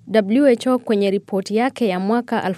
WHO kwenye ripoti yake ya mwaka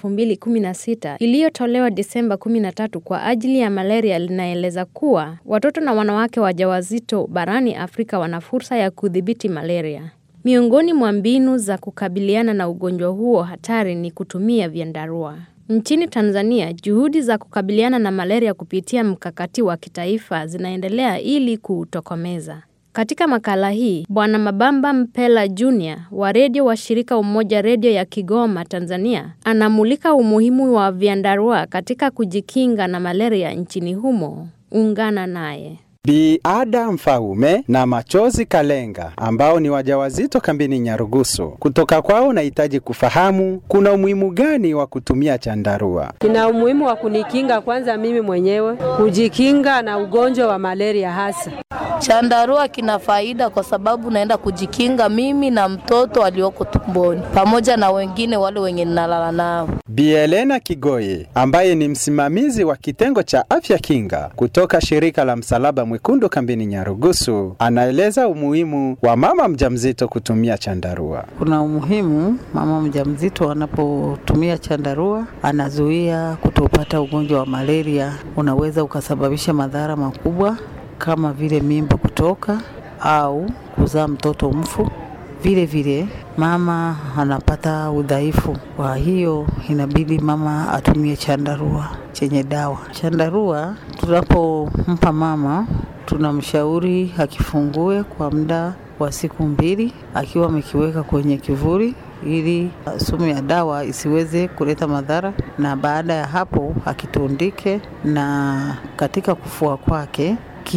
2016 iliyotolewa Disemba 13 kwa ajili ya malaria linaeleza kuwa watoto na wanawake wajawazito barani Afrika wana fursa ya kudhibiti malaria. Miongoni mwa mbinu za kukabiliana na ugonjwa huo hatari ni kutumia vyandarua. Nchini Tanzania, juhudi za kukabiliana na malaria kupitia mkakati wa kitaifa zinaendelea ili kuutokomeza. Katika makala hii, Bwana Mabamba Mpela Junior wa redio wa shirika Umoja Redio ya Kigoma, Tanzania, anamulika umuhimu wa vyandarua katika kujikinga na malaria nchini humo. Ungana naye. Bi Ada Mfaume na Machozi Kalenga ambao ni wajawazito kambini Nyarugusu. Kutoka kwao nahitaji kufahamu kuna umuhimu gani wa kutumia chandarua. Kina umuhimu wa kunikinga kwanza mimi mwenyewe, kujikinga na ugonjwa wa malaria hasa. Chandarua kina faida kwa sababu naenda kujikinga mimi na mtoto alioko tumboni pamoja na wengine wale wenye nalala nao. Bi Elena Kigoye ambaye ni msimamizi wa kitengo cha afya kinga kutoka shirika la Msalaba Mwekundu kambini Nyarugusu anaeleza umuhimu wa mama mjamzito kutumia chandarua. Kuna umuhimu mama mjamzito anapotumia chandarua anazuia kutopata ugonjwa wa malaria. Unaweza ukasababisha madhara makubwa kama vile mimba kutoka au kuzaa mtoto mfu. Vile vile mama anapata udhaifu. Kwa hiyo inabidi mama atumie chandarua chenye dawa. Chandarua tunapompa mama tunamshauri akifungue kwa muda wa siku 2 akiwa amekiweka kwenye kivuli ili sumu ya dawa isiweze kuleta madhara, na baada ya hapo akitundike, na katika kufua kwake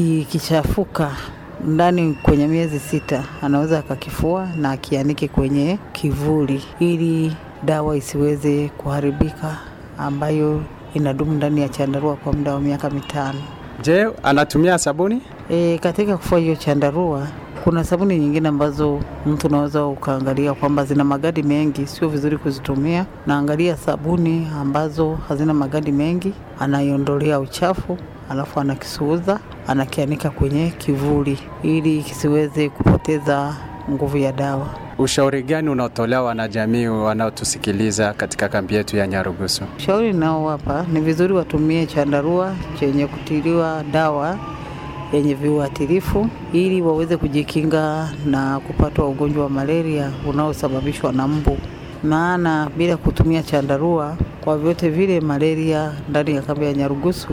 kichafuka ndani kwenye miezi 6 anaweza akakifua na akianike kwenye kivuli ili dawa isiweze kuharibika, ambayo inadumu ndani ya chandarua kwa muda wa miaka 5. Je, anatumia sabuni? Katika kufua hiyo chandarua kuna sabuni nyingine ambazo mtu anaweza ukaangalia kwamba zina magadi mengi, sio vizuri kuzitumia. Naangalia sabuni ambazo hazina magadi mengi, anaiondolea uchafu, alafu anakisuuza, anakianika kwenye kivuli ili kisiweze kupoteza nguvu ya dawa. Ushauri gani unaotolewa wanajamii wanaotusikiliza katika kambi yetu ya Nyarugusu? Ushauri nao hapa ni vizuri watumie chandarua chenye kutiliwa dawa yenye viuatilifu ili waweze kujikinga na kupatwa ugonjwa wa malaria unaosababishwa na mbu. Maana bila kutumia chandarua, kwa vyote vile malaria ndani ya kambi ya Nyarugusu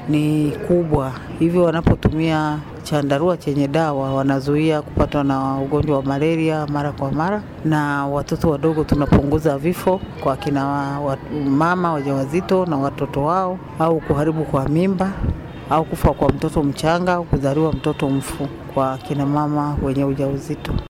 ni kubwa. Hivyo wanapotumia chandarua chenye dawa wanazuia kupatwa na ugonjwa wa malaria mara kwa mara, na watoto wadogo tunapunguza vifo kwa kina mama wajawazito na watoto wao, au kuharibu kwa mimba, au kufa kwa mtoto mchanga, au kuzaliwa mtoto mfu kwa kina mama wenye ujauzito.